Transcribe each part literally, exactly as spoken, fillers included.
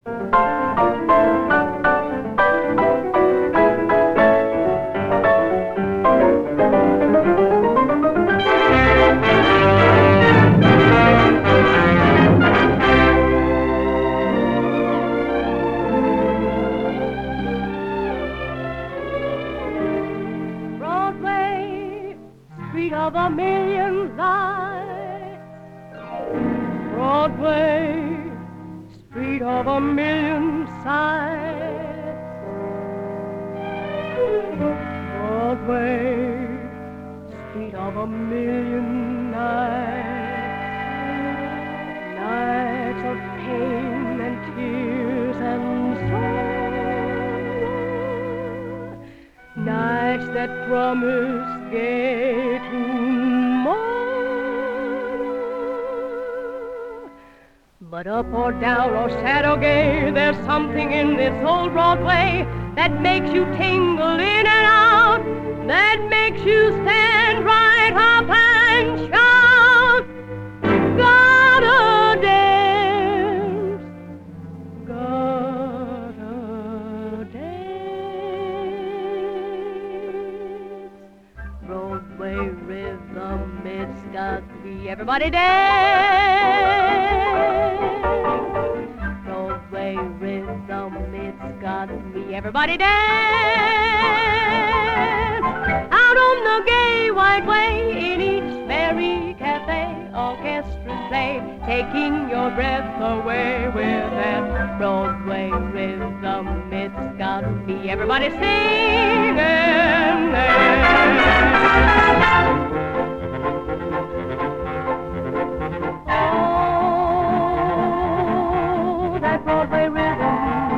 Broadway, street of a million lights. Broadway, street of a million sights. Broadway, street of a million nights. Nights of pain and tears and sorrow. Nights that promise gay tomorrow. But up or down or sad or gay, there's something in this old Broadway that makes you tingle in and out, that makes you stand right up and shout, gotta dance, gotta dance. Broadway rhythm, it's got me, everybody dance. Broadway rhythm, it's got me, everybody dance. Out on the gay white way, in each merry cafe, orchestras play, taking your breath away with that Broadway rhythm. It's got me, everybody singing there. Oh, that Broadway rhythm.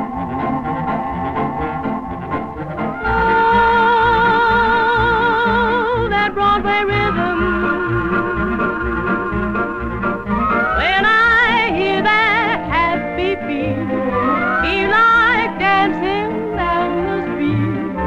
Oh, that Broadway rhythm. When I hear that happy beat, feel like dancing down the street.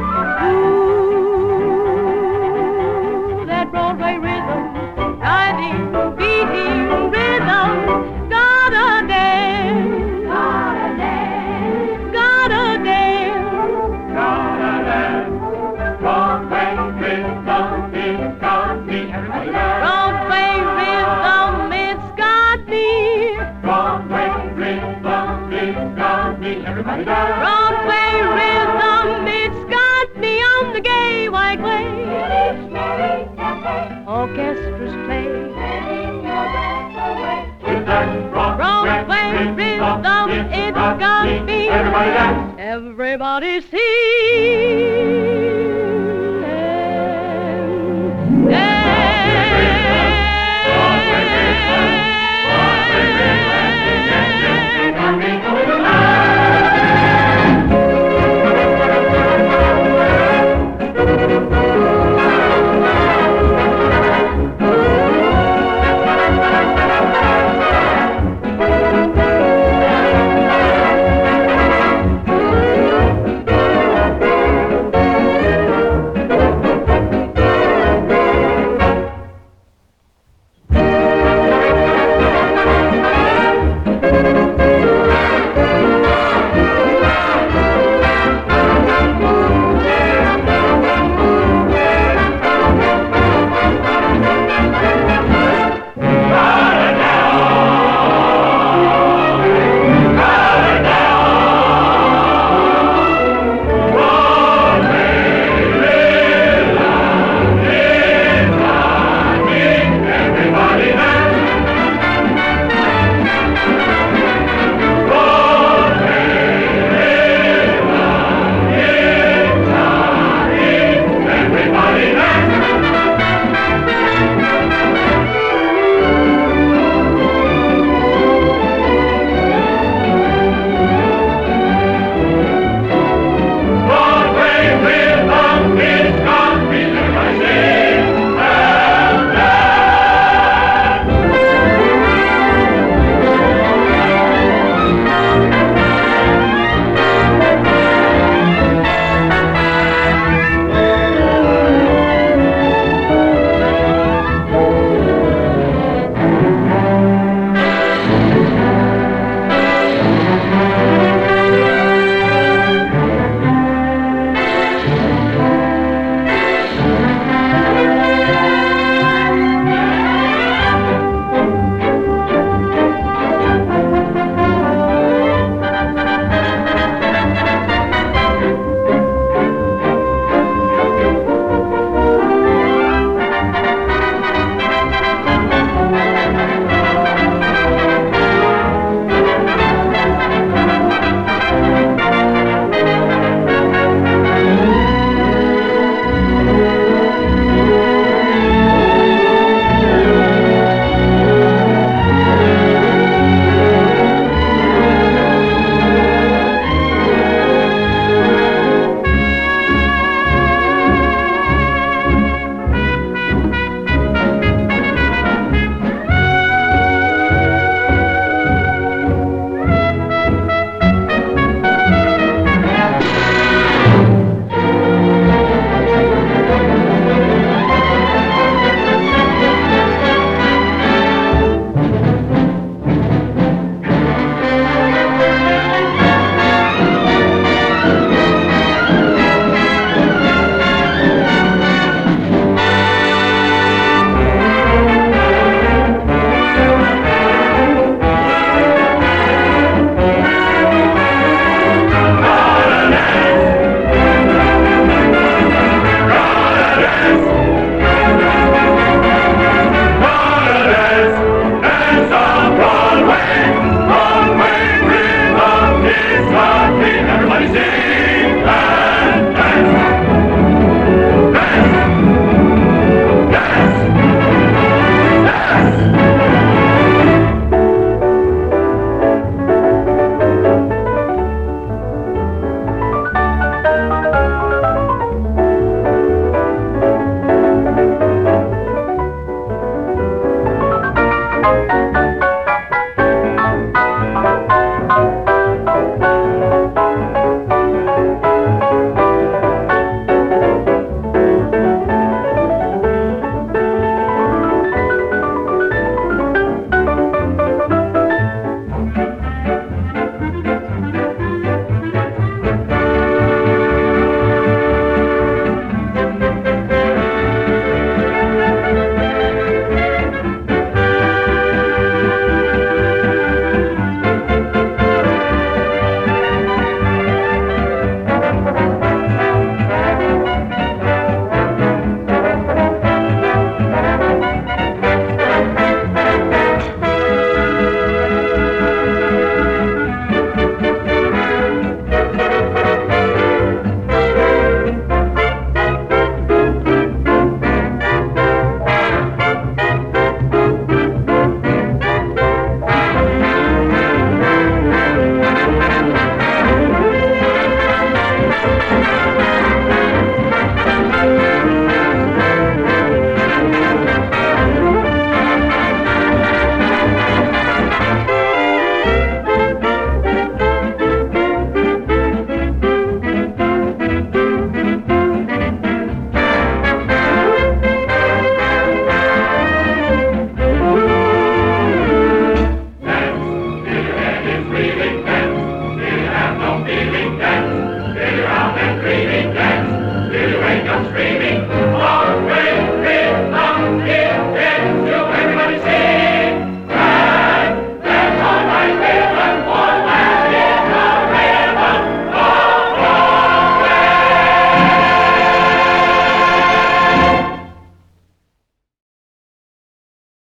Ooh, that Broadway rhythm, driving, beating rhythm, gotta dance, gotta dance, gotta dance, gotta dance. Broadway rhythm, it's got me, everybody dance. Broadway rhythm, it's got me. Broadway rhythm, it's got me, everybody dance. Broadway rhythm, it's got me on the gay white way. Orchestras play. With that Broadway rhythm, it's got me. Everybody dance. Everybody sing.